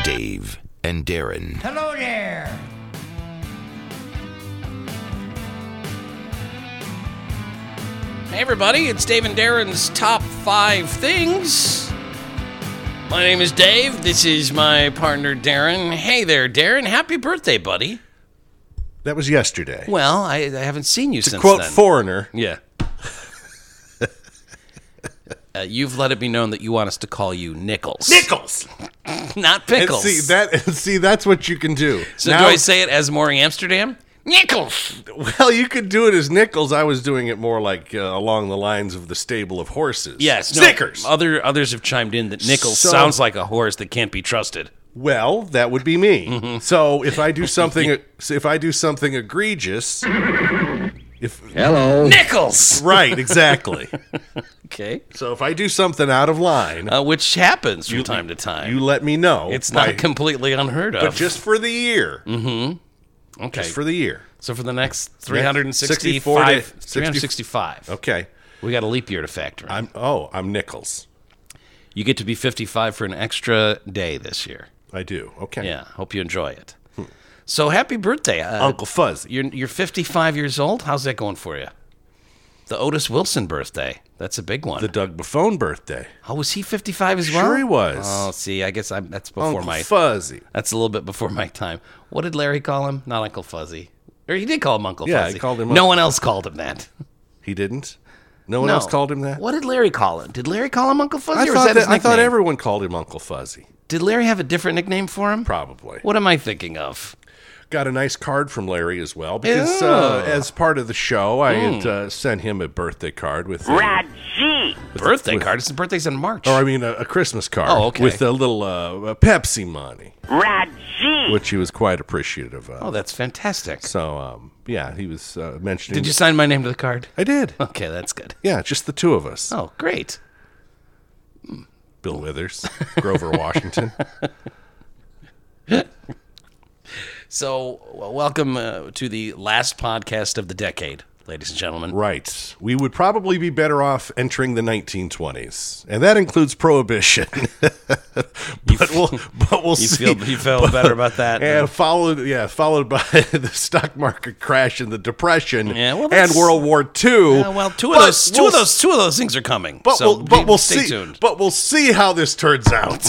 Dave and Darren. Hello there. Hey everybody, it's Dave and Darren's Top 5 Things. My name is Dave, this is my partner Darren. Hey there, Darren, happy birthday, buddy. That was yesterday. Well, I haven't seen you since Quote then. Foreigner. Yeah. You've let it be known that you want us to call you Nichols. Nichols! Not Pickles. And see, that's what you can do. So do I say it as Maury Amsterdam? Nichols! Well, you could do it as Nichols. I was doing it more like along the lines of the stable of horses. Yes. Snickers! Others have chimed in that Nichols So- sounds like a horse that can't be trusted. Well, that would be me. Mm-hmm. So if I do something egregious, Hello. Nichols! right, exactly. Okay. So if I do something out of line, Which happens from time to time. you let me know. It's not completely unheard of. but just for the year. okay. Just for the year. So for the next 64 365, Okay. we got a leap year to factor in. I'm Nichols. You get to be 55 for an extra day this year. I do. Okay. Yeah, hope you enjoy it. So happy birthday. Uncle Fuzzy. You're 55 years old? How's that going for you? The Otis Wilson birthday. That's a big one. The Doug Buffone birthday. Oh, was he 55 as well? Sure he was. Oh, see, I guess that's before Uncle my... Fuzzy. That's a little bit before my time. What did Larry call him? Not Uncle Fuzzy. Or he did call him Uncle Yeah, Fuzzy. he called him No Uncle- one else called him that. He didn't? No one else called him that? What did Larry call him? Did Larry call him Uncle Fuzzy, I or was that his I thought nickname? everyone called him Uncle Fuzzy. Did Larry have a different nickname for him? Probably. What am I thinking of? Got a nice card from Larry as well because Ew. as part of the show, I had sent him a birthday card with Birthday card? His birthday's in March. a Christmas card. Oh, okay. With a little Pepsi money, which he was quite appreciative of. Oh, that's fantastic. So, yeah, he was mentioning. Did you sign my name to the card? I did. Okay, that's good. Yeah, just the two of us. Oh, great. Bill Withers, Grover Washington. So, welcome to the last podcast of the decade, ladies and gentlemen. Right. We would probably be better off entering the 1920s, and that includes prohibition. but we'll see. You feel better about that? And followed by the stock market crash and the Depression Yeah, well, and that's- World War II. well, two of those things are coming. But so we'll stay see. tuned. But we'll see how this turns out.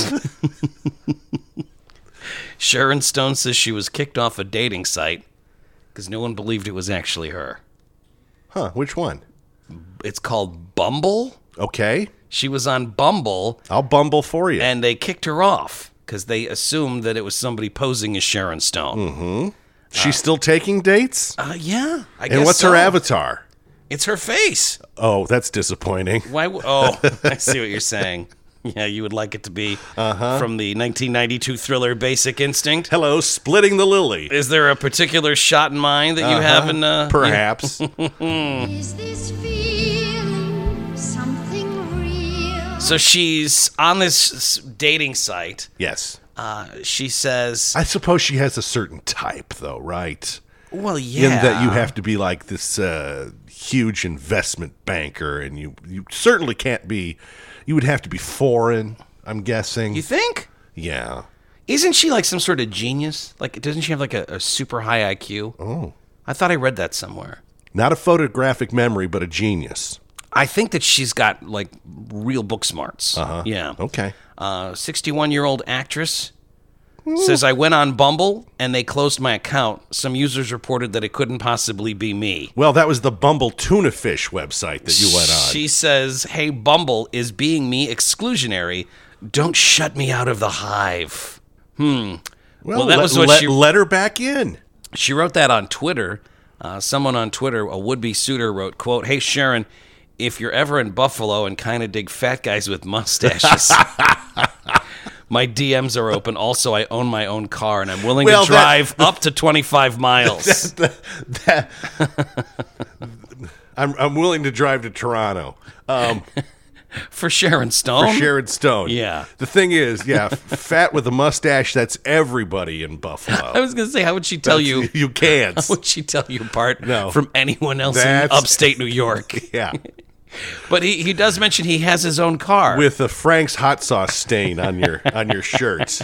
Sharon Stone says she was kicked off a dating site because no one believed it was actually her. Huh? Which one? It's called Bumble. Okay, She was on Bumble, I'll bumble for you. and they kicked her off because they assumed that it was somebody posing as Sharon Stone. Mm-hmm. She's still taking dates. Yeah, I guess And what's so. her avatar? It's her face. Oh, that's disappointing. Why? I see what you're saying. Yeah, you would like it to be from the 1992 thriller Basic Instinct. Hello, splitting the lily. Is there a particular shot in mind that you have in? Perhaps. Is this feeling something real? So she's on this dating site. Yes. She says, I suppose she has a certain type, though, right? "Well, yeah." In that you have to be like this huge investment banker, and you certainly can't be. You would have to be foreign, I'm guessing. You think? Yeah. Isn't she like some sort of genius? Like, doesn't she have like a super high IQ? Oh. I thought I read that somewhere. Not a photographic memory, but a genius. I think that she's got like real book smarts. Yeah. Okay. 61-year-old actress says, I went on Bumble and they closed my account. Some users reported that it couldn't possibly be me. Well, that was the Bumble Tuna Fish website that you went on. She says, hey, Bumble, is being me exclusionary? Don't shut me out of the hive. Well, that was what she... let her back in. She wrote that on Twitter. Someone on Twitter, a would-be suitor, wrote, quote, hey, Sharon, if you're ever in Buffalo and kind of dig fat guys with mustaches, my DMs are open. Also, I own my own car, and I'm willing to drive up to 25 miles. I'm willing to drive to Toronto. For Sharon Stone? For Sharon Stone. Yeah. The thing is, fat with a mustache, that's everybody in Buffalo. I was going to say, how would she tell you? You can't. How would she tell you apart No. from anyone else in That's- upstate New York? Yeah. But he does mention he has his own car. With a Frank's hot sauce stain on your shirt.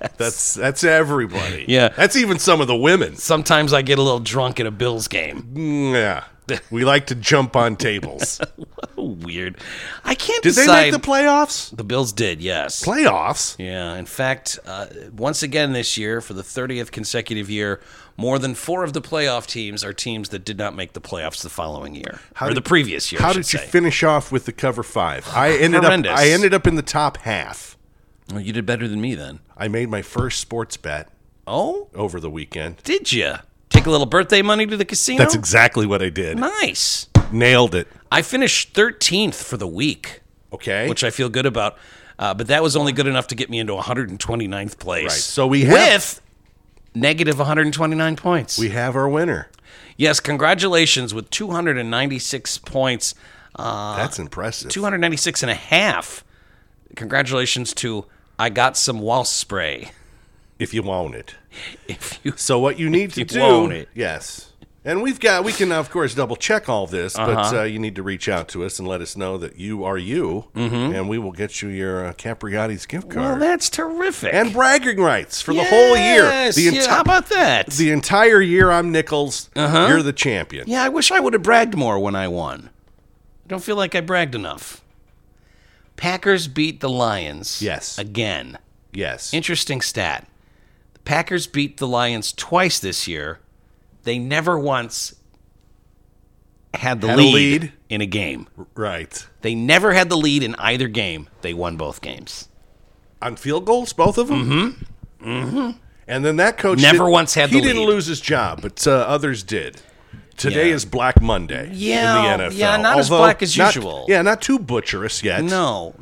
That's everybody. Yeah. That's even some of the women. Sometimes I get a little drunk at a Bills game. Yeah. We like to jump on tables. Weird. I can't Did they decide. make the playoffs? The Bills did, yes. Playoffs? Yeah. In fact, once again this year, for the 30th consecutive year, more than 4 of the playoff teams are teams that did not make the playoffs the following year. The previous year, How I did should you say. finish off with the cover 5? I Horrendous. ended up in the top half. Well, you did better than me then. I made my first sports bet Oh? over the weekend. Did you? Take a little birthday money to the casino? That's exactly what I did. Nice. Nailed it. I finished 13th for the week, Okay. which I feel good about. But that was only good enough to get me into 129th place. Right. So we have with negative 129 points. we have our winner. Yes, congratulations with 296 points. That's impressive. 296 and a half. Congratulations to I Got Some Wall Spray. If you want it. If you So what you need to you do, want it. yes, and we can of course double check all this, but you need to reach out to us and let us know that you are you, and we will get you your Capriati's gift Well, card that's terrific. and bragging rights for the whole year. Yes, yeah, how about that? The entire year, I'm Nichols. You're the champion. Yeah, I wish I would have bragged more when I won. I don't feel like I bragged enough. Packers beat the Lions. Yes. Again. Yes. Interesting stat. The Packers beat the Lions twice this year. They never once had the Had a lead, lead. in a game. Right. They never had the lead in either game. They won both games. On field goals, both of them. Mm-hmm. And then that coach Never once had He the didn't lead. lose his job, but others did. Today Yeah. is Black Monday Yeah, in the NFL. yeah, not as black as usual. Not too butcherous yet. No.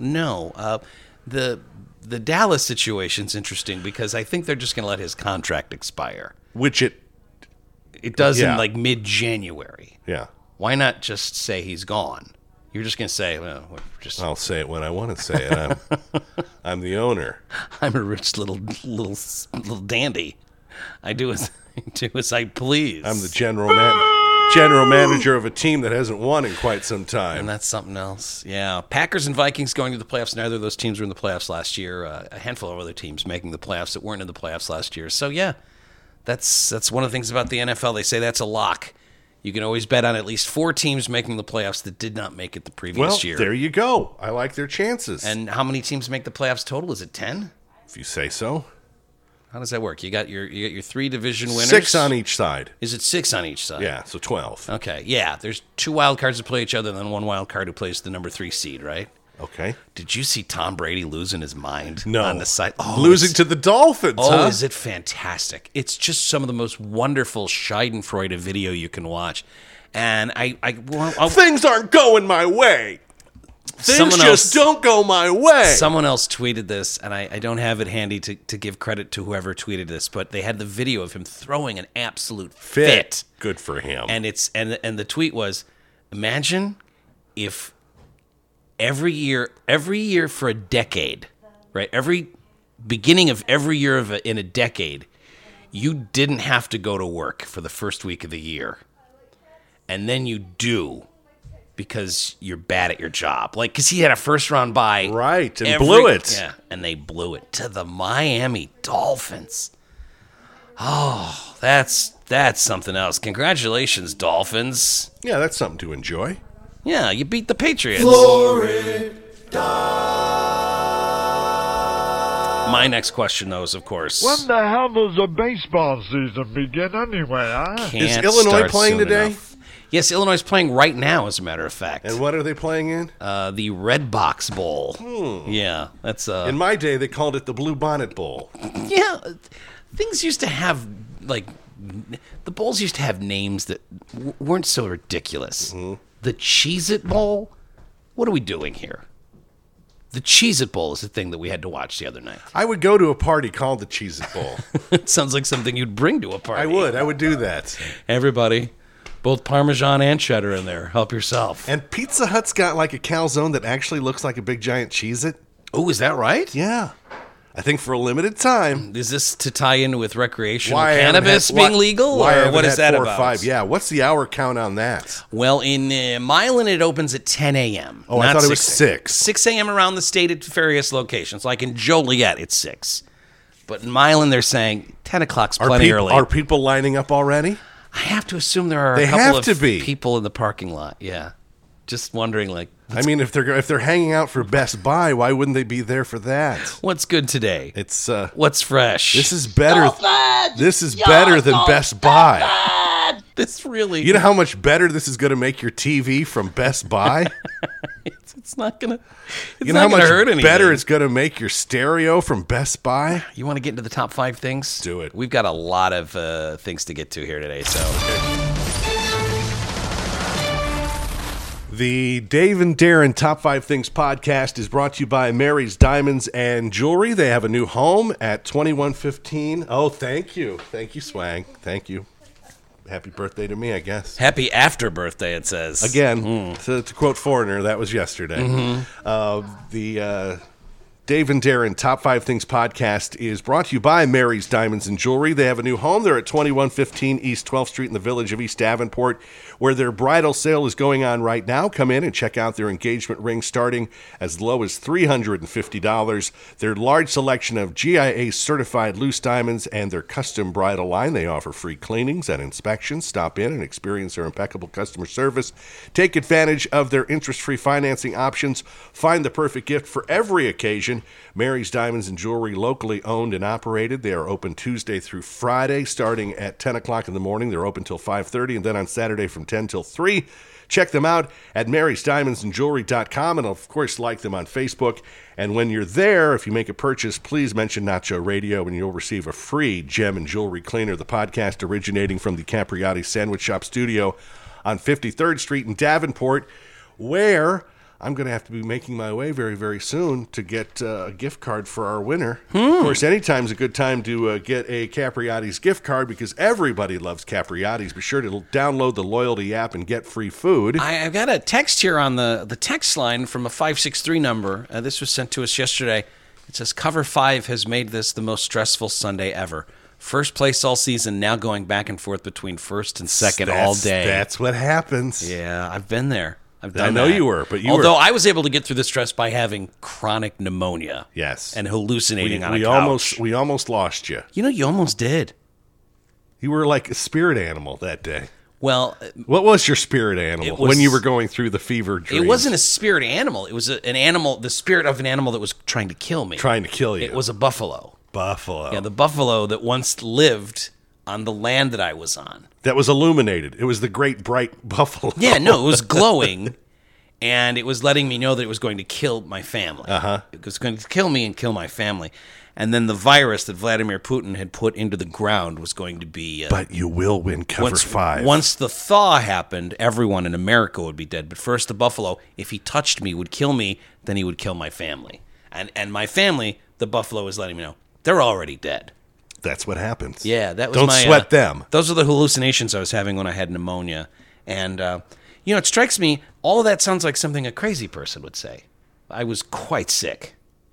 The Dallas situation's interesting because I think they're just going to let his contract expire. Which it, It does Yeah. in like mid-January. yeah. Why not just say he's gone? You're just going to say, well, we're just I'll say it when I want to say it. I'm the owner. I'm a rich little dandy. I do as I please. I'm the general manager of a team that hasn't won in quite some time. And that's something else. Yeah. Packers and Vikings going to the playoffs. Neither of those teams were in the playoffs last year. A handful of other teams making the playoffs that weren't in the playoffs last year. So, yeah, that's one of the things about the NFL. They say that's a lock. You can always bet on at least 4 teams making the playoffs that did not make it the previous Well, year. there you go. I like their chances. And how many teams make the playoffs total? Is it 10? if you say so. How does that work? You got your 3 division winners? 6 on each side. Is it 6 on each side? Yeah, so 12. Okay, yeah. There's 2 wild cards that play each other, and then 1 wild card who plays the number 3 seed, right? Okay. Did you see Tom Brady losing his mind No. on the side? Losing to the Dolphins, Oh, huh? is it fantastic? It's just some of the most wonderful Schadenfreude video you can watch. And I'll Things aren't going my way. Things Someone just else- don't go my way. someone else tweeted this, and I don't have it handy to give credit to whoever tweeted this, but they had the video of him throwing an absolute fit. Good for him. And the tweet was, imagine if every year for a decade, right? Every beginning of every year in a decade, you didn't have to go to work for the first week of the year. And then you do because you're bad at your job. Like, because he had a first round bye. Right, and blew it. Yeah, and they blew it to the Miami Dolphins. Oh, that's something else. Congratulations, Dolphins. Yeah, that's something to enjoy. Yeah, you beat the Patriots. My next question, though, is, of course, When the hell does the baseball season begin anyway, huh? Is can't Illinois start playing soon today? enough. Yes, Illinois is playing right now, as a matter of fact. And what are they playing in? The Red Box Bowl. Yeah, that's In my day, they called it the Blue Bonnet Bowl. yeah. Things used to have the bowls used to have names that weren't so ridiculous. Mm-hmm. The Cheez-It Bowl. What are we doing here? The Cheez-It Bowl is the thing that we had to watch the other night. I would go to a party called the Cheez-It Bowl. It sounds like something you'd bring to a party. I would do that. Everybody, both Parmesan and cheddar in there. Help yourself. And Pizza Hut's got like a calzone that actually looks like a big giant Cheez-It. Oh, is that right? Yeah. I think for a limited time. Is this to tie in with recreational I haven't cannabis had- being why- legal, why I or haven't what is had that 4 or about? 5? Yeah, what's the hour count on that? Well, in Milan, it opens at 10 a.m. Oh, I not thought it was 6 6. 6 a.m. around the state at various locations. Like in Joliet, it's 6. But in Milan, they're saying 10 o'clock's Are plenty peop- early. Are people lining up already? I have to assume there are They a couple have of to be. people in the parking lot. Yeah. Just wondering, like, I mean, if they're hanging out for Best Buy, why wouldn't they be there for that? what's good today? It's What's fresh? this is better. This is better than Best Buy. This really... You know how much better this is going to make your TV from Best Buy? it's not going to... It's You know not how going to much hurt anything. better it's going to make your stereo from Best Buy? You want to get into the top 5 things? Do it. We've got a lot of things to get to here today, so... The Dave and Darren Top 5 Things podcast is brought to you by Mary's Diamonds and Jewelry. They have a new home at 2115. Oh, thank you. Thank you, Swang. Thank you. Happy birthday to me, I guess. Happy after birthday, it says. Again, to quote Foreigner, that was yesterday. The Dave and Darren Top 5 Things podcast is brought to you by Mary's Diamonds and Jewelry. They have a new home. They're at 2115 East 12th Street in the village of East Davenport, where their bridal sale is going on right now. Come in and check out their engagement ring starting as low as $350. Their large selection of GIA certified loose diamonds and their custom bridal line. They offer free cleanings and inspections. Stop in and experience their impeccable customer service. Take advantage of their interest-free financing options. Find the perfect gift for every occasion. Mary's Diamonds and Jewelry, locally owned and operated. They are open Tuesday through Friday, starting at 10 o'clock in the morning. They're open till 5:30, and then on Saturday from 10 till 3. Check them out at marysdiamondsandjewelry.com, and of course, like them on Facebook. And when you're there, if you make a purchase, please mention Nacho Radio, and you'll receive a free gem and jewelry cleaner. The podcast originating from the Capriati Sandwich Shop studio on 53rd Street in Davenport, where I'm going to have to be making my way very, very soon to get a gift card for our winner. Of course, anytime's a good time to get a Capriati's gift card because everybody loves Capriati's. Be sure to download the Loyalty app and get free food. I've got a text here on the text line from a 563 number. This was sent to us yesterday. It says, Cover 5 has made this the most stressful Sunday ever. First place all season, now going back and forth between first and second all day. That's what happens. Yeah, I've been there. I've done I know that. you were, but Although I was able to get through the stress by having chronic pneumonia. Yes. And hallucinating on a we couch. We almost lost you. You know, you almost did. You were like a spirit animal that day. Well, What was your spirit animal It was- when you were going through the fever dreams? it wasn't a spirit animal. It was an animal, the spirit of an animal that was trying to kill me. Trying to kill you. It was a buffalo. buffalo. Yeah, the buffalo that once lived on the land that I was on. That was illuminated. It was the great bright buffalo. Yeah, no, it was glowing, and it was letting me know that it was going to kill my family. It was going to kill me and kill my family. And then the virus that Vladimir Putin had put into the ground was going to be... But you will win cover 5. Once the thaw happened, everyone in America would be dead. But first, the buffalo, if he touched me, would kill me, then he would kill my family. And my family, the buffalo was letting me know, they're already dead. That's what happens. Yeah, that was Don't my... sweat them. Those are the hallucinations I was having when I had pneumonia. And, it strikes me, all of that sounds like something a crazy person would say. I was quite sick.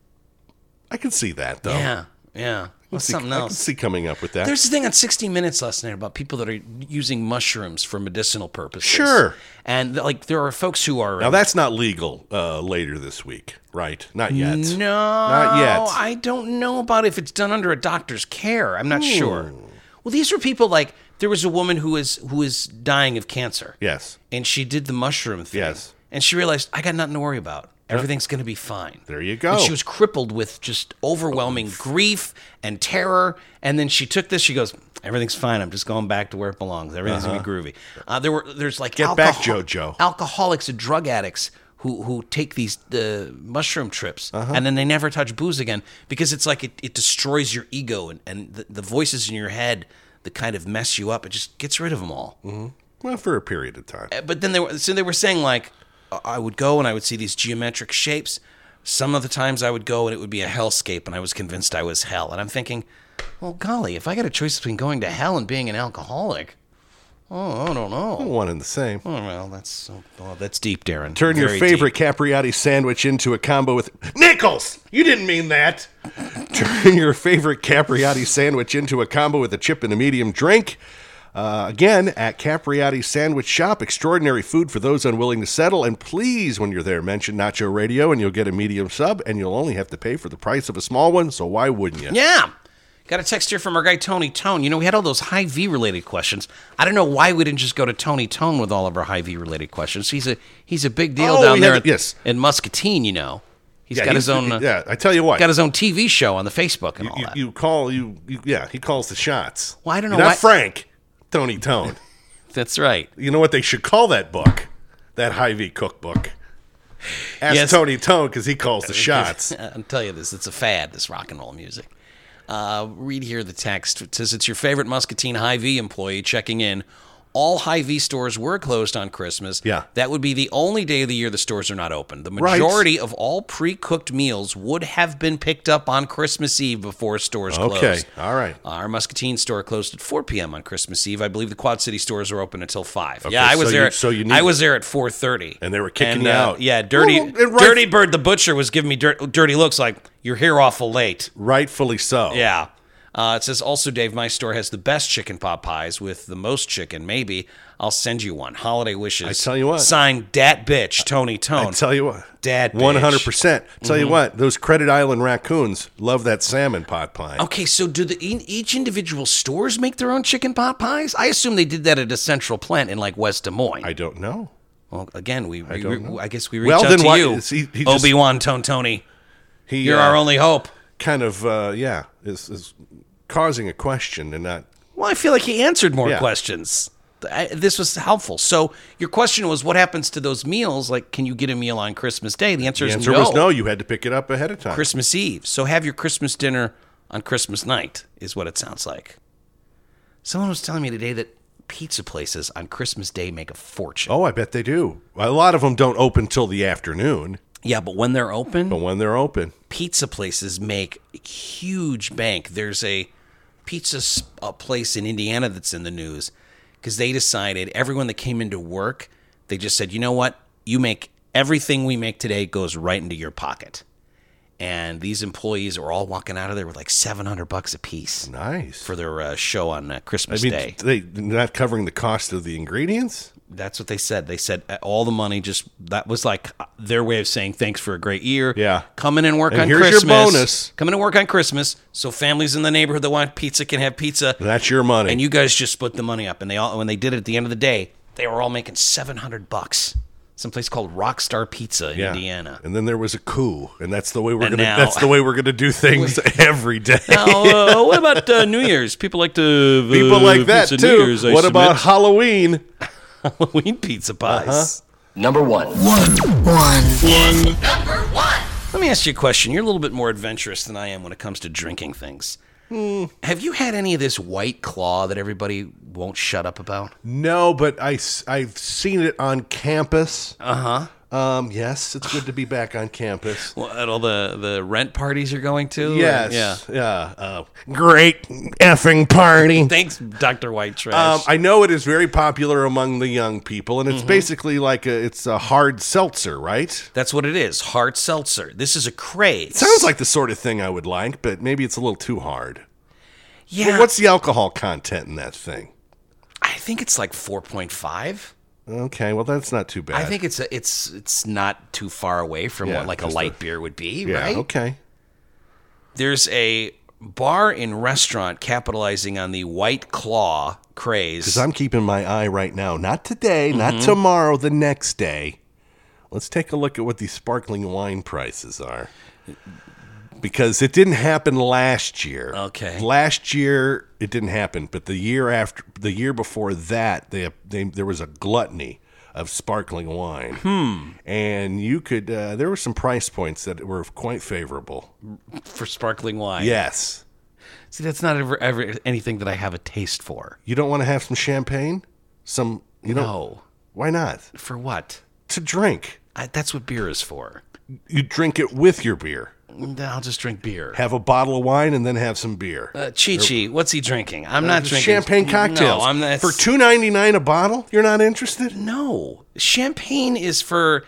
I can see that, though. Yeah. Well, something I can else. see coming up with that. There's a thing on 60 Minutes last night about people that are using mushrooms for medicinal purposes. Sure. And, there are folks who are... Now, that's not legal later this week, right? Not yet. No. Not yet. I don't know about if it's done under a doctor's care. I'm not sure. Well, these are people there was a woman who is dying of cancer. Yes. And she did the mushroom thing. Yes. And she realized, I got nothing to worry about. Everything's going to be fine. There you go. And she was crippled with just overwhelming grief and terror. And then she took this. She goes, everything's fine. I'm just going back to where it belongs. Everything's going to be groovy. There's Get back, JoJo. Alcoholics and drug addicts who take these mushroom trips. And then they never touch booze again because it's like it destroys your ego and the voices in your head that kind of mess you up. It just gets rid of them all. Mm-hmm. Well, for a period of time. But then they were saying I would go and I would see these geometric shapes. Some of the times I would go and it would be a hellscape and I was convinced I was hell. And I'm thinking, well, golly, if I got a choice between going to hell and being an alcoholic, I don't know. One and the same. Oh, well, that's deep, Darren. Turn your Very favorite deep. Capriati sandwich into a combo with... Nichols! You didn't mean that! Turn your favorite Capriati sandwich into a combo with a chip and a medium drink. Again, at Capriati Sandwich Shop, extraordinary food for those unwilling to settle. And please, when you're there, mention Nacho Radio and you'll get a medium sub, and you'll only have to pay for the price of a small one, so why wouldn't you? Yeah. Got a text here from our guy Tony Tone. You know, we had all those Hy-Vee related questions. I don't know why we didn't just go to Tony Tone with all of our Hy-Vee related questions. He's a big deal down there in Muscatine. You know, he's got his own. I tell you what, got his own TV show on the Facebook and all that. He calls the shots. Well, I don't know. Not Frank, Tony Tone. That's right. You know what they should call that book? That Hy-Vee cookbook. Ask Tony Tone because he calls the shots. I'll tell you this: it's a fad. This rock and roll music. Read here the text. It says it's your favorite Muscatine Hy-Vee employee checking in. All Hy-Vee stores were closed on Christmas. Yeah. That would be the only day of the year the stores are not open. The majority of all pre-cooked meals would have been picked up on Christmas Eve before stores closed. Okay, all right. Our Muscatine store closed at 4 p.m. on Christmas Eve. I believe the Quad City stores are open until 5. Okay, Yeah, I was there. I was there at 4:30. And they were kicking you out. Yeah, Dirty Bird the butcher was giving me dirty looks like, you're here awful late. Rightfully so. Yeah. It says, also, Dave, my store has the best chicken pot pies with the most chicken. Maybe I'll send you one. Holiday wishes. I tell you what. Signed, Dat Bitch, Tony Tone. I tell you what. Dat Bitch. 100%. Tell you what, those Credit Island raccoons love that salmon pot pie. Okay, so do each individual stores make their own chicken pot pies? I assume they did that at a central plant in, like, West Des Moines. I don't know. Well, again, I guess we reach Well, out then to why- you, he just- Obi-Wan Tony. You're our only hope. Kind of, is causing a question and not... Well, I feel like he answered more Yeah. questions. This was helpful. So your question was, what happens to those meals? Like, can you get a meal on Christmas Day? The answer The is answer no. was no. You had to pick it up ahead of time. Christmas Eve. So have your Christmas dinner on Christmas night is what it sounds like. Someone was telling me today that pizza places on Christmas Day make a fortune. Oh, I bet they do. A lot of them don't open till the afternoon. Yeah, but when they're open, Pizza places make huge bank. There's a pizza place in Indiana that's in the news because they decided everyone that came into work, they just said, you know what? You make everything we make today goes right into your pocket. And these employees are all walking out of there with like $700 a piece. Nice. For their show on Christmas Day. They're not covering the cost of the ingredients? That's what they said. They said all the money that was like their way of saying thanks for a great year. Yeah. Come in and work on here's Christmas. Your bonus. Come in and work on Christmas so families in the neighborhood that want pizza can have pizza. That's your money. And you guys just split the money up. And when they did it at the end of the day, they were all making $700. Someplace called Rockstar Pizza in Indiana. And then there was a coup, and that's the way we're going to do things every day. Now, what about New Year's? People like to people like that pizza too. New Year's, what about Halloween? Halloween pizza pies. Number one. Let me ask you a question. You're a little bit more adventurous than I am when it comes to drinking things. Have you had any of this White Claw that everybody won't shut up about? No, but I've seen it on campus. Uh-huh. Yes, it's good to be back on campus. Well, at all the rent parties you're going to? Yes. Yeah. Great effing party. Thanks, Dr. White Trash. I know it is very popular among the young people, and it's basically like it's a hard seltzer, right? That's what it is, hard seltzer. This is a craze. Sounds like the sort of thing I would like, but maybe it's a little too hard. Yeah. Well, what's the alcohol content in that thing? I think it's like 4.5. Okay, well that's not too bad. I think it's not too far away from what like a light beer would be, right? Okay. There's a bar and restaurant capitalizing on the White Claw craze. Because I'm keeping my eye right now. Not today, not tomorrow, the next day. Let's take a look at what these sparkling wine prices are. Because it didn't happen last year. Okay. Last year it didn't happen, but the year before that, there was a gluttony of sparkling wine. And you could there were some price points that were quite favorable for sparkling wine. Yes. See, that's not ever anything that I have a taste for. You don't want to have some champagne? No. Why not? For what? To drink. That's what beer is for. You drink it with your beer. Then I'll just drink beer. Have a bottle of wine and then have some beer. Chi-Chi, what's he drinking? I'm not drinking. Champagne cocktails. No, I'm not. For $2.99 a bottle? You're not interested? No. Champagne is for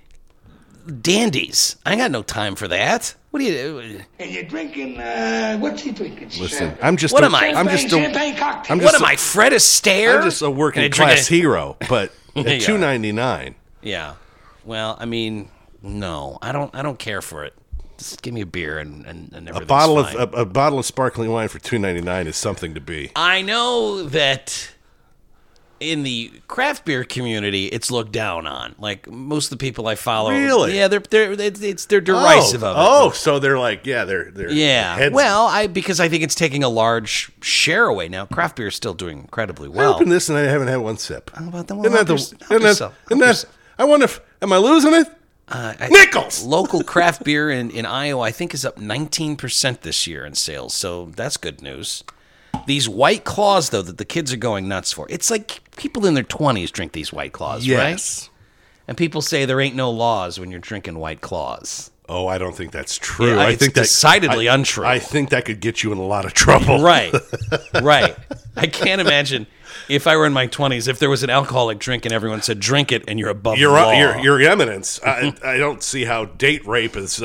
dandies. I ain't got no time for that. What do you... And you're drinking, what's he drinking? Listen, I'm just... What am I? Champagne cocktail. What am I, Fred Astaire? I'm just a working class hero, but at Yeah. $2.99. Yeah. Well, I mean, no. I don't care for it. Just give me a beer and everything's A bottle fine. of a bottle of sparkling wine for $2.99 is something to be. I know that in the craft beer community, it's looked down on. Like most of the people I follow, Really? yeah, they're derisive of it. Oh, so they're like, they're Yeah. heads- Well, because I think it's taking a large share away now. Craft beer is still doing incredibly I well. opened this and I haven't had one sip. How about that? Isn't that Help yourself. I wonder if am I losing it? Nickels. Local craft beer in Iowa, I think, is up 19% this year in sales. So that's good news. These White Claws, though, that the kids are going nuts for. It's like people in their 20s drink these White Claws, right? Yes. And people say there ain't no laws when you're drinking White Claws. Oh, I don't think that's true. Yeah, I it's think decidedly untrue. I think that could get you in a lot of trouble. Right. Right. I can't imagine if I were in my 20s, if there was an alcoholic drink and everyone said, drink it, and you're above the law. Your eminence. I don't see how date rape is.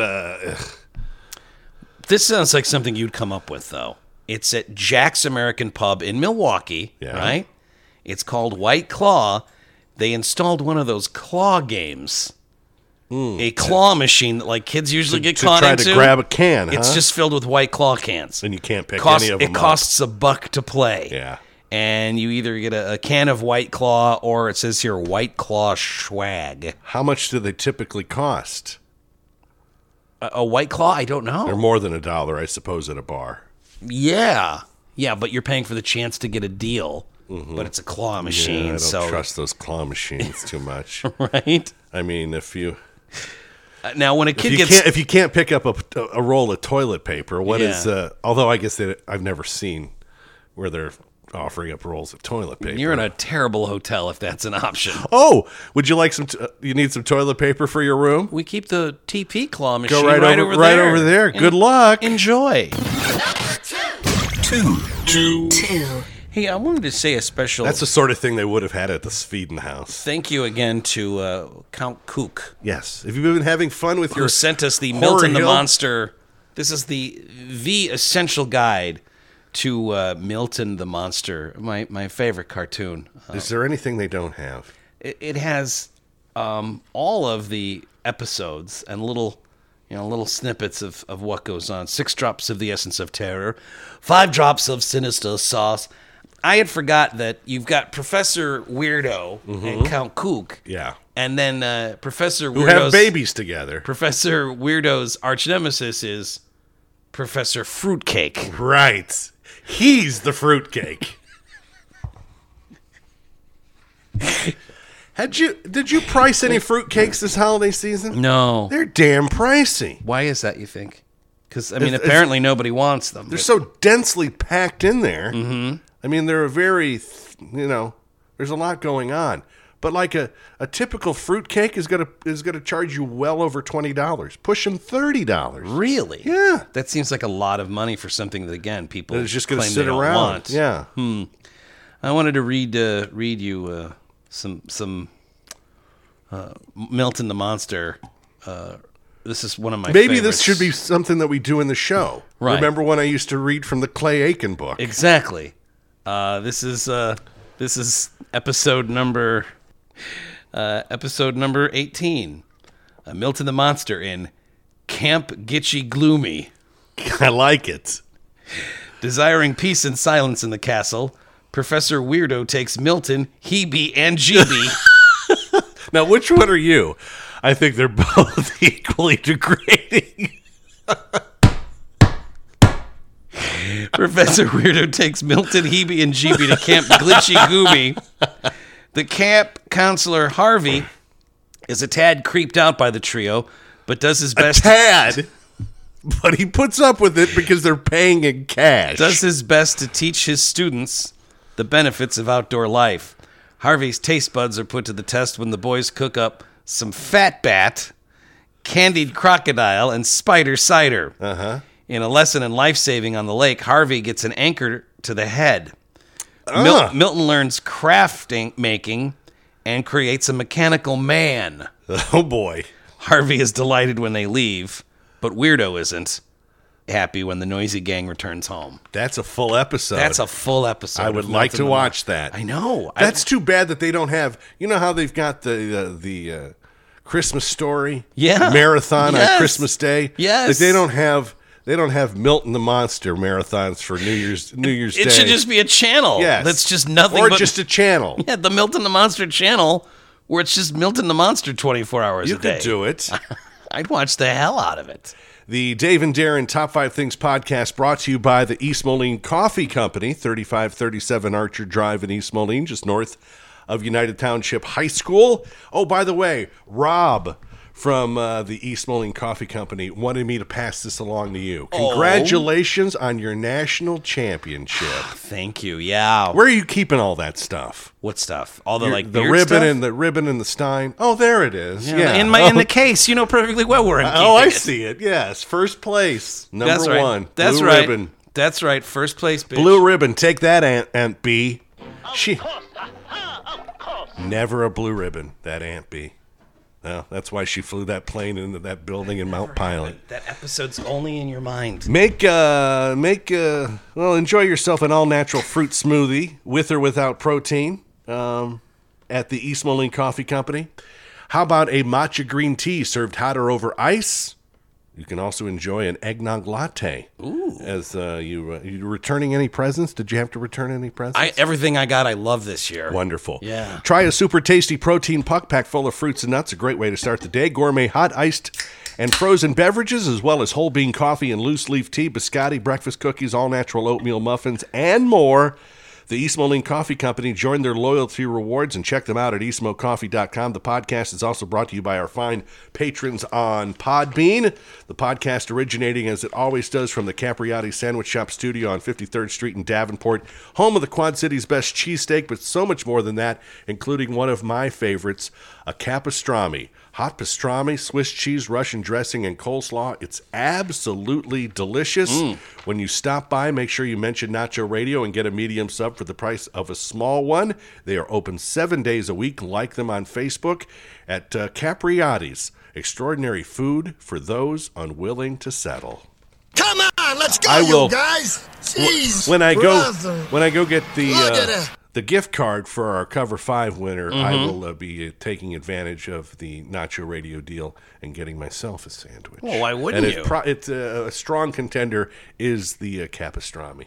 This sounds like something you'd come up with, though. It's at Jack's American Pub in Milwaukee, Yeah. right? It's called White Claw. They installed one of those claw games. A claw machine that like kids usually get to caught try into. to grab a can. It's huh? just filled with White Claw cans. and you can't pick Costs- any of them. it costs $1 to play. Yeah. And you either get a can of White Claw or it says here White Claw swag. How much do they typically cost? A White Claw? I don't know. They're more than $1, I suppose, at a bar. Yeah. Yeah, but you're paying for the chance to get a deal. But it's a claw machine, Yeah, I don't so trust those claw machines too much. right? I mean, if you Now when a kid gets if you can't pick up a roll of toilet paper, what is? Yeah. Although I guess I've never seen where they're offering up rolls of toilet paper. you're in a terrible hotel if that's an option. Oh, would you like some? You need some toilet paper for your room? We keep the TP claw machine Go right over there. Good luck. Enjoy. Two. Hey, I wanted to say a special That's the sort of thing they would have had at the Sweden house. thank you again to Count Kook, Yes. Have you been having fun with who your sent us the Horror Milton the Hill? Monster. This is the essential guide to Milton the Monster, my favorite cartoon. Is there anything they don't have? It has all of the episodes and little snippets of what goes on. 6 drops of the essence of terror, 5 drops of sinister sauce. I had forgot that you've got Professor Weirdo and Count Kook. Yeah. And then Professor Who Weirdo's have babies together. Professor Weirdo's arch nemesis is Professor Fruitcake. Right. He's the fruitcake. Did you price any fruitcakes this holiday season? No. They're damn pricey. Why is that, you think? Because, I mean, It's- apparently nobody wants them. They're so densely packed in there. Mm-hmm. I mean, they're a very, there's a lot going on. But like a typical fruitcake is gonna charge you well over $20, pushing $30. Really? Yeah. That seems like a lot of money for something that, again, people It's just gonna claim sit they don't around. want. Yeah. I wanted to read you some Milton the Monster. This is one of my Maybe favorites. this should be something that we do in the show. Right. Remember when I used to read from the Clay Aiken book? Exactly. This is episode number 18. Milton the Monster in Camp Gitchy Gloomy. I like it. Desiring peace and silence in the castle, Professor Weirdo takes Milton, Hebe, and GB. Now, which one are you? I think they're both equally degrading. Professor Weirdo takes Milton, Hebe, and GB to Camp Glitchy Goomy. The camp counselor, Harvey, is a tad creeped out by the trio, but does his best Tad. But he puts up with it because they're paying in cash. to teach his students the benefits of outdoor life. Harvey's taste buds are put to the test when the boys cook up some fat bat, candied crocodile, and spider cider. In a lesson in life-saving on the lake, Harvey gets an anchor to the head. Milton learns crafting making and creates a mechanical man. Oh, boy. Harvey is delighted when they leave, but Weirdo isn't happy when the noisy gang returns home. That's a full episode. That's a full episode. I of would like Milton to the watch that. I know. That's too bad that they don't have. You know how they've got the Christmas Story, Yeah. marathon Yes. on Christmas Day. Yes. Like, they don't have Milton the Monster marathons for New Year's Day. It should just be a channel. Yes. That's just nothing or but just a channel. yeah, the Milton the Monster channel where it's just Milton the Monster 24 hours You a day. could do it. I'd watch the hell out of it. The Dave and Darren Top 5 Things podcast brought to you by the East Moline Coffee Company, 3537 Archer Drive in East Moline, just north of United Township High School. Oh, by the way, Rob from the East Moline Coffee Company wanted me to pass this along to you. Congratulations on your national championship. Thank you. Yeah. Where are you keeping all that stuff? What stuff? All the like the beard ribbon stuff? and the ribbon and the stein. Oh, there it is. Yeah. In the case, you know perfectly well where I'm keeping Oh, I it. see it. Yes, first place, number That's right. one. That's Blue right. ribbon. That's right. First place, bitch. Blue ribbon. Take that, Aunt B. She never a blue ribbon. That Aunt B. No, that's why she flew that plane into that building in Mount Pilot. That episode's only in your mind. Enjoy yourself an all-natural fruit smoothie with or without protein at the East Moline Coffee Company. How about a matcha green tea served hot or over ice? You can also enjoy an eggnog latte. Ooh. As you returning any presents? Did you have to return any presents? Everything I got, I love this year. Wonderful. Yeah. Try a super tasty protein puck pack full of fruits and nuts. A great way to start the day. Gourmet hot, iced, and frozen beverages, as well as whole bean coffee and loose leaf tea, biscotti, breakfast cookies, all natural oatmeal muffins, and more. The East Moline Coffee Company. Join their loyalty rewards and check them out at eastmocoffee.com. The podcast is also brought to you by our fine patrons on Podbean. The podcast originating, as it always does, from the Capriati Sandwich Shop studio on 53rd Street in Davenport, home of the Quad City's best cheesesteak, but so much more than that, including one of my favorites, a capastrami. Hot pastrami, Swiss cheese, Russian dressing, and coleslaw. It's absolutely delicious. When you stop by, make sure you mention Nacho Radio and get a medium sub for the price of a small one. They are open 7 days a week. Like them on Facebook at Capriati's. Extraordinary food for those unwilling to settle. Come on, let's go, I will- you guys. Jeez, When I brother. go get Look at it. the gift card for our Cover 5 winner, I will be taking advantage of the Nacho Radio deal and getting myself a sandwich. Well, why wouldn't and you? It's a strong contender is the capastrami.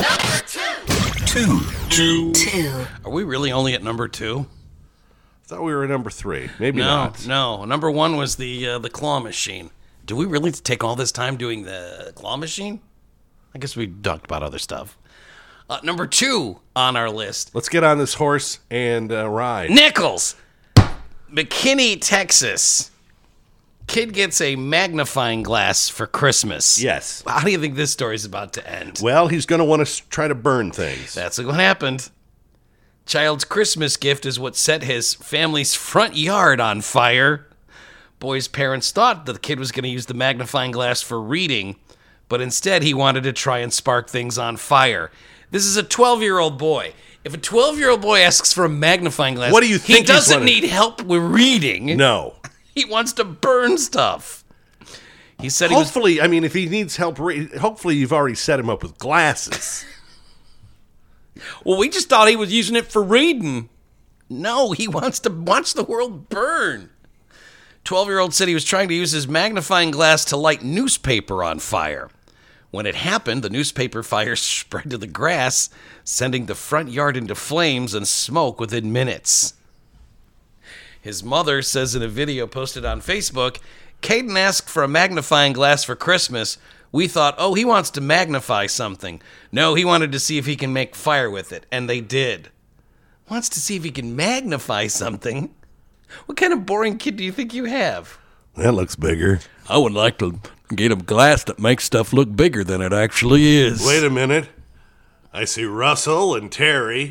Two. Are we really only at number 2? I thought we were at number 3. Maybe No, not. no. Number 1 was the claw machine. Do we really take all this time doing the claw machine? I guess we talked about other stuff. Number 2 on our list, Let's get on this horse and ride. Nichols, McKinney, Texas. Kid gets a magnifying glass for Christmas. Yes. How do you think this story's about to end? Well, he's going to want to try to burn things. That's what happened. Child's Christmas gift is what set his family's front yard on fire. Boy's parents thought that the kid was going to use the magnifying glass for reading, but instead he wanted to try and spark things on fire. This is a 12-year-old boy. If a 12-year-old boy asks for a magnifying glass, What do you think he doesn't he's wanting- need help with reading. No. He wants to burn stuff. He said he was... Hopefully, I mean, if he needs help, hopefully you've already set him up with glasses. Well, we just thought he was using it for reading. No, he wants to watch the world burn. 12-year-old said he was trying to use his magnifying glass to light newspaper on fire. When it happened, the newspaper fire spread to the grass, sending the front yard into flames and smoke within minutes. His mother says in a video posted on Facebook, Caden asked for a magnifying glass for Christmas. We thought, oh, he wants to magnify something. No, he wanted to see if he can make fire with it, and they did. Wants to see if he can magnify something? What kind of boring kid do you think you have? That looks bigger. I would like to get a glass that makes stuff look bigger than it actually is. Wait a minute. I see Russell and Terry.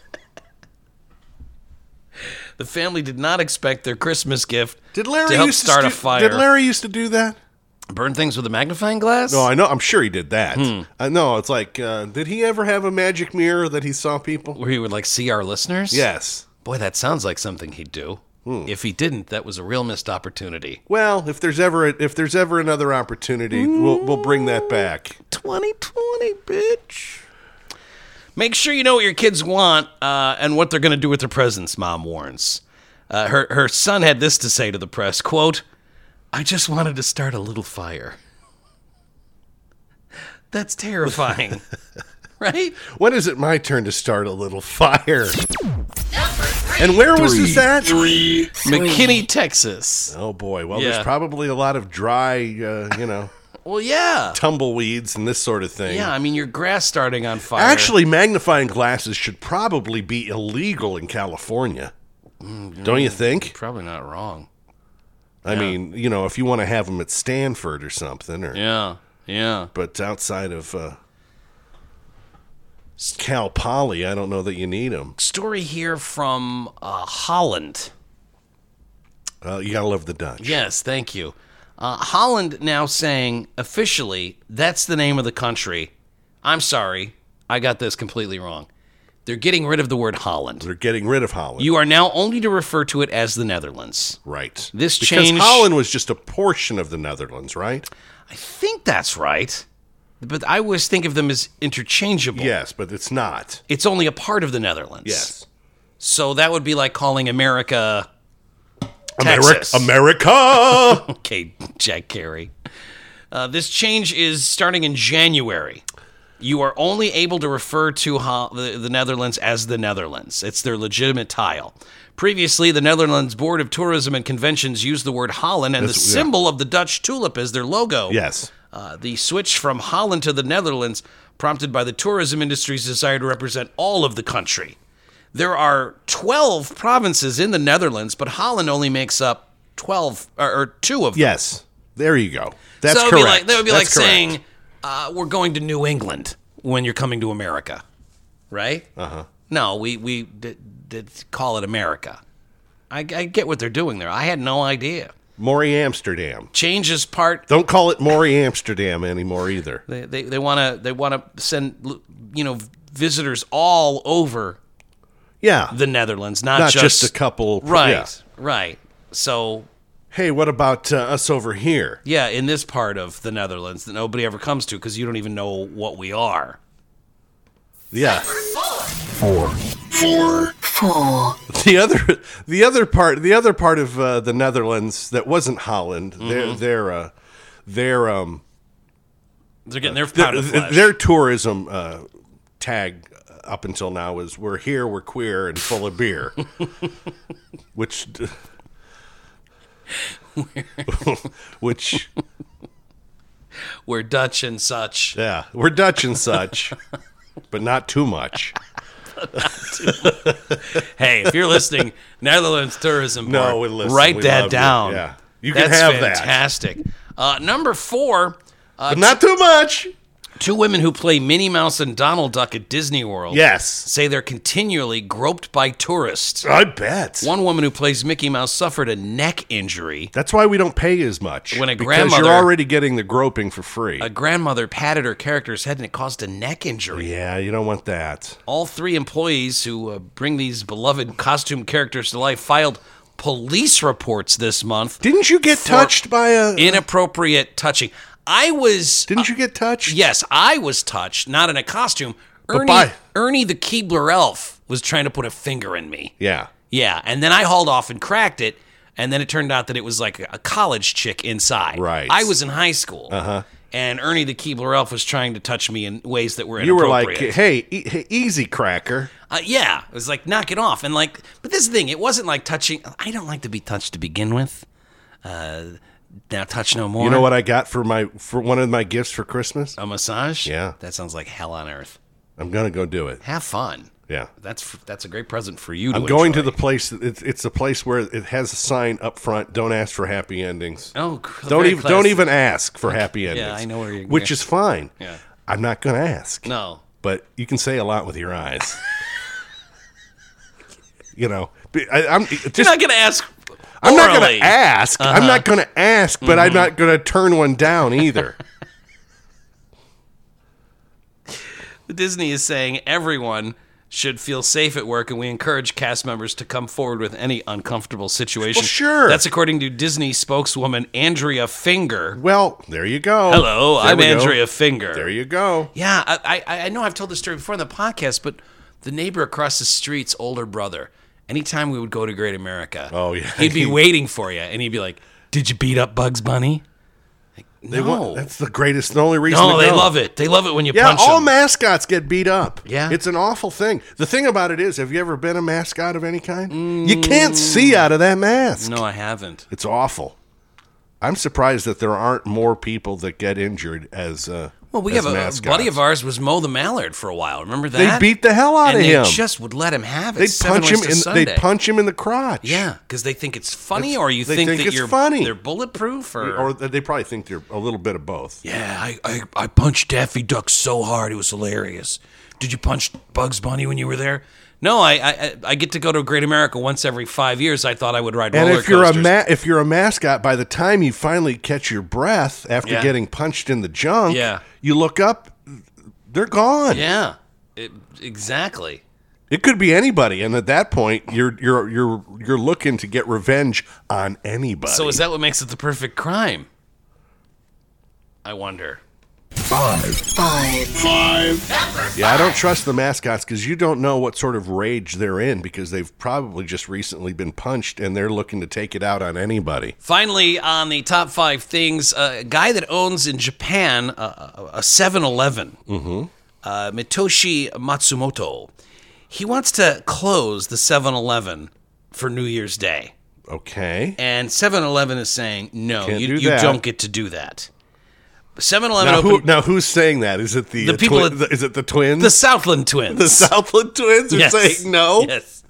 The family did not expect their Christmas gift Did Larry to help used start to a fire. Did Larry used to do that? Burn things with a magnifying glass? No, I know. I'm sure he did that. No, it's like, did he ever have a magic mirror that he saw people? Where he would like see our listeners? Yes. Boy, that sounds like something he'd do. If he didn't, that was a real missed opportunity. Well, if there's ever another opportunity, we'll bring that back. 2020, bitch. Make sure you know what your kids want and what they're going to do with their presents, Mom warns. Her son had this to say to the press, quote, "I just wanted to start a little fire." That's terrifying, right? When is it my turn to start a little fire? And where was this at? McKinney, Texas. Oh, boy. Well, Yeah. there's probably a lot of dry, Well, yeah. tumbleweeds and this sort of thing. Yeah, I mean, your grass starting on fire. Actually, magnifying glasses should probably be illegal in California. Don't you think? Probably not wrong. I mean, if you want to have them at Stanford or something, or Yeah. but outside of Cal Poly, I don't know that you need them. Story here from Holland. You gotta love the Dutch. Yes, thank you. Holland now saying officially that's the name of the country. I'm sorry, I got this completely wrong. They're getting rid of the word Holland. They're getting rid of Holland. You are now only to refer to it as the Netherlands. Right. This because change- Holland was just a portion of the Netherlands, right? I think that's right, but I always think of them as interchangeable. Yes, but it's not. It's only a part of the Netherlands. Yes. So that would be like calling America Texas. America! Okay, Jack Carey. This change is starting in January. You are only able to refer to the Netherlands as the Netherlands. It's their legitimate tile. Previously, the Netherlands Board of Tourism and Conventions used the word Holland and the symbol of the Dutch tulip as their logo. Yes. The switch from Holland to the Netherlands prompted by the tourism industry's desire to represent all of the country. There are 12 provinces in the Netherlands, but Holland only makes up 12 or 2 of them. Yes. There you go. That's so correct. That would be That's like correct. saying we're going to New England when you're coming to America, right? Uh-huh. No, we did call it America. I get what they're doing there. I had no idea. Maury Amsterdam. Change is part. Don't call it Maury Amsterdam anymore either. They want to send visitors all over Yeah. the Netherlands, not just a couple. Right, Yeah. right. So Hey, what about us over here? yeah, in this part of the Netherlands that nobody ever comes to because you don't even know what we are. Yeah. 4. The other part of the Netherlands that wasn't Holland, Mm-hmm. They're getting their pound of flesh. their tourism tag up until now is "We're here, we're queer, and full of beer," which We're Dutch and such. yeah, we're Dutch and such, but not too much. Hey, if you're listening, Netherlands Tourism No, Board, we listen. write We that love you. down. Yeah. You can That's have that. fantastic. Number 4, But not too much. 2 women who play Minnie Mouse and Donald Duck at Disney World Yes, say they're continually groped by tourists. I bet. One woman who plays Mickey Mouse suffered a neck injury. That's why we don't pay as much. When a because grandmother- you're already getting the groping for free. A grandmother patted her character's head and it caused a neck injury. Yeah, you don't want that. All 3 employees who bring these beloved costume characters to life filed police reports this month. Didn't you get touched by a? Inappropriate touching. I was. Didn't you get touched? Yes, I was touched, not in a costume. But by- Ernie the Keebler elf was trying to put a finger in me. Yeah. Yeah, and then I hauled off and cracked it, and then it turned out that it was like a college chick inside. Right. I was in high school. Uh-huh. And Ernie the Keebler elf was trying to touch me in ways that were You were inappropriate. like, hey, easy, cracker. Yeah, it was like, knock it off. And like, but this is the thing, it wasn't like touching. I don't like to be touched to begin with. Now touch no more. You know what I got for one of my gifts for Christmas? A massage? Yeah. That sounds like hell on earth. I'm gonna go do it. Have fun. Yeah. That's a great present for you to I'm going to enjoy. the place. It's a place where it has a sign up front. Don't ask for happy endings. Oh, Don't very even classy. ask for happy endings. I know where you're Which going. is fine. Yeah. I'm not gonna ask. No. But you can say a lot with your eyes. I'm just. You're not going to ask I'm not going orally. to ask. I'm not going to ask, but I'm not going to turn one down either. Disney is saying everyone should feel safe at work, and we encourage cast members to come forward with any uncomfortable situation. Well, sure. That's according to Disney spokeswoman Andrea Finger. Well, there you go. Hello, There I'm we go. Andrea Finger. There you go. Yeah, I know I've told this story before in the podcast, but the neighbor across the street's older brother anytime we would go to Great America, Oh, yeah. he'd be waiting for you, and he'd be like, "Did you beat up Bugs Bunny?" Like, no. That's the greatest, the only reason. No, to they go. love it. They love it when you Yeah, punch all them. mascots get beat up. Yeah. It's an awful thing. The thing about it is, have you ever been a mascot of any kind? You can't see out of that mask. No, I haven't. It's awful. I'm surprised that there aren't more people that get injured as Well, we as have a mascots. buddy of ours was Mo the Mallard for a while. Remember They that? beat the hell out and of him. They just would let him have it. They'd 7 punch him ways to in. Sunday. They'd punch him in the crotch. Yeah, because they think it's funny, That's- or you they think think that it's you're funny. They're bulletproof, Or they probably think they're a little bit of both. Yeah, I punched Daffy Duck so hard it was hilarious. Did you punch Bugs Bunny when you were there? No, I get to go to Great America once every 5 years. I thought I would ride roller And coasters. if you're a mascot, by the time you finally catch your breath after Yeah. getting punched in the junk, Yeah. you look up, they're gone. Yeah, exactly. It could be anybody, and at that point, you're looking to get revenge on anybody. So is that what makes it the perfect crime? I wonder. Five. Yeah, I don't trust the mascots because you don't know what sort of rage they're in because they've probably just recently been punched and they're looking to take it out on anybody. Finally, on the top 5 things, a guy that owns in Japan a 7-Eleven, Mitoshi Matsumoto, he wants to close the 7-Eleven for New Year's Day. Okay. And 7-Eleven is saying, no, Can't you do that. don't get to do that. 7-Eleven opened... Now, who's saying that? Is it the people is it the twins? The Southland Twins. The Southland Twins are Yes. saying no? Yes.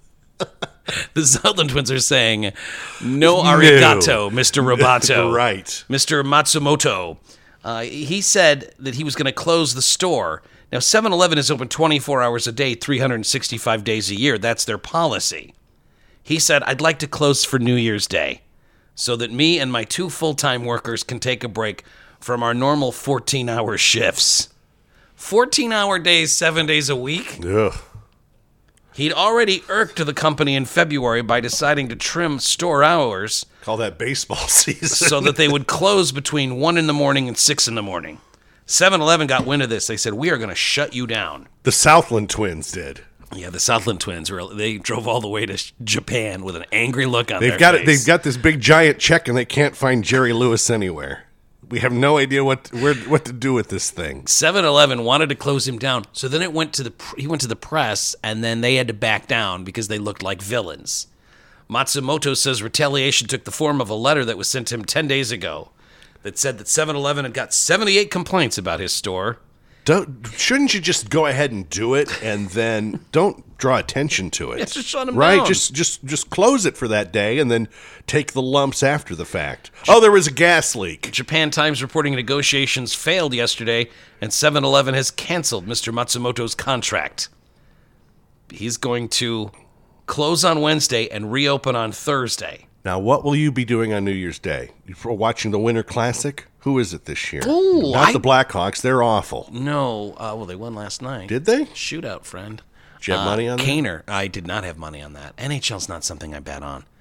The Southland Twins are saying, no arigato, Mr. Roboto. Right. Mr. Matsumoto. He said that he was going to close the store. Now, 7-Eleven is open 24 hours a day, 365 days a year. That's their policy. He said, I'd like to close for New Year's Day so that me and my 2 full-time workers can take a break from our normal 14-hour shifts. 14-hour days, 7 days a week? Ugh. He'd already irked the company in February by deciding to trim store hours Call that baseball season. so that they would close between 1 in the morning and 6 in the morning. 7-Eleven got wind of this. They said, we are going to shut you down. The Southland Twins did. Yeah, the Southland Twins, they drove all the way to Japan with an angry look on their face. They've got this big giant check and they can't find Jerry Lewis anywhere. We have no idea what to do with this thing. 7-Eleven wanted to close him down, so then he went to the press, and then they had to back down because they looked like villains. Matsumoto says retaliation took the form of a letter that was sent to him 10 days ago that said that 7-Eleven had got 78 complaints about his store. Shouldn't you just go ahead and do it and then don't draw attention to it? Yeah, just shut 'em right? down. Just close it for that day and then take the lumps after the fact. Oh, there was a gas leak. Japan Times reporting negotiations failed yesterday, and 7-Eleven has canceled Mr. Matsumoto's contract. He's going to close on Wednesday and reopen on Thursday. Now, what will you be doing on New Year's Day? You watching the Winter Classic? Who is it this year? Ooh, Not the Blackhawks. They're awful. No, well, they won last night. Did they? Shootout, friend. Did you have money on that? Kaner. I did not have money on that. NHL's not something I bet on.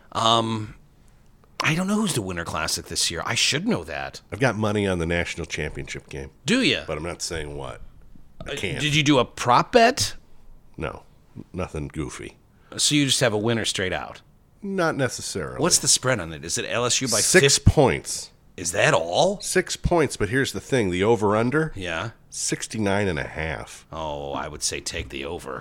I don't know who's the Winter Classic this year. I should know that. I've got money on the national championship game, Do you? but I'm not saying what. I can't. Did you do a prop bet? No, nothing goofy. So you just have a winner straight out. Not necessarily. What's the spread on it? Is it LSU by 6 50? points? Is that all? 6 points, but here's the thing. The over-under, Yeah. 69.5. Oh, I would say take the over.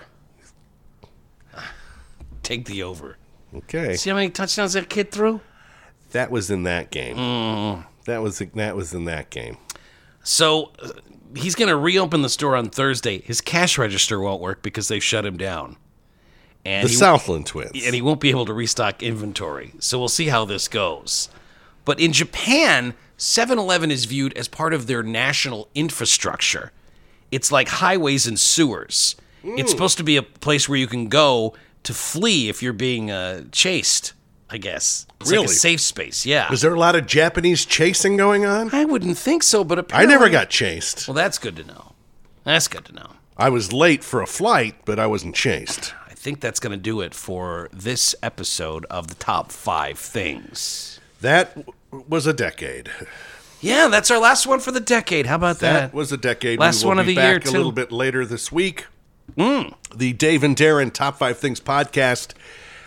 Take the over. Okay. See how many touchdowns that kid threw? That was in that game. That was in that game. So he's going to reopen the store on Thursday. His cash register won't work because they shut him down. And The Southland Twins. And he won't be able to restock inventory. So we'll see how this goes. But in Japan, 7-Eleven is viewed as part of their national infrastructure. It's like highways and sewers. It's supposed to be a place where you can go to flee if you're being chased, I guess. It's like Really? a safe space, yeah. Was there a lot of Japanese chasing going on? I wouldn't think so, but I apparently... never got chased. Well, that's good to know. That's good to know. I was late for a flight, but I wasn't chased. I think that's going to do it for this episode of the Top 5 Things. That was a decade. Yeah, that's our last one for the decade. How about that? That was a decade. Last We will one of be the year, back a too. little bit later this week. The Dave and Darren Top 5 Things podcast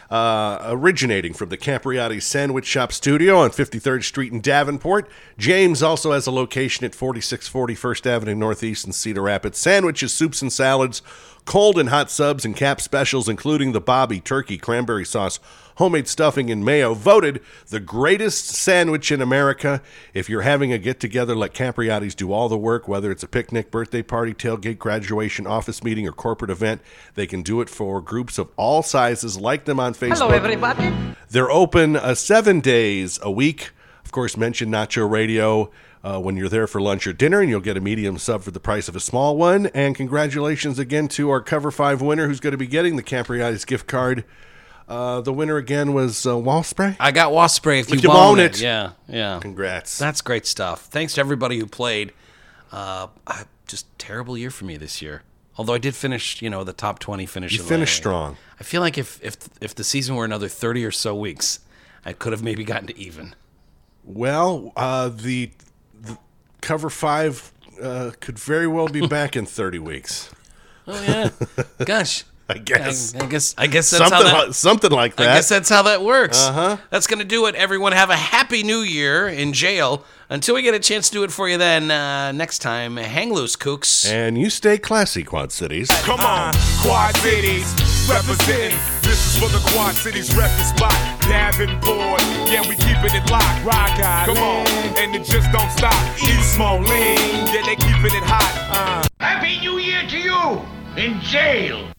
originating from the Capriati's Sandwich Shop studio on 53rd Street in Davenport. James also has a location at 4640 First Avenue Northeast in Cedar Rapids. Sandwiches, soups, and salads, cold and hot subs, and cap specials, including the Bobby turkey, cranberry sauce, homemade stuffing, and mayo. Voted the greatest sandwich in America. If you're having a get-together, let Capriati's do all the work, whether it's a picnic, birthday party, tailgate, graduation, office meeting, or corporate event. They can do it for groups of all sizes. Like them on Facebook. Hello, everybody. They're open 7 days a week. Of course, mention Nacho Radio when you're there for lunch or dinner, and you'll get a medium sub for the price of a small one. And congratulations again to our Cover 5 winner who's going to be getting the Capriati's gift card. The winner again was Wasp Spray. I got Wasp Spray if you own it. it. Yeah. Congrats. That's great stuff. Thanks to everybody who played. Just terrible year for me this year. Although I did finish, the top 20 finish. You finished strong. I feel like if the season were another 30 or so weeks, I could have maybe gotten to even. Well, the Cover 5 could very well be back in 30 weeks. Oh yeah. Gosh. I guess. I guess that's something like that. I guess that's how that works. Uh-huh. That's going to do it. Everyone have a happy new year in jail. Until we get a chance to do it for you then next time, hang loose, kooks. And you stay classy, Quad Cities. Come on, Quad Cities, representing. This is for the Quad Cities reference spot. Davenport, yeah, we keeping it locked. Rock out, come on, and it just don't stop. East Moline, yeah, they keeping it hot. Happy New Year to you in jail.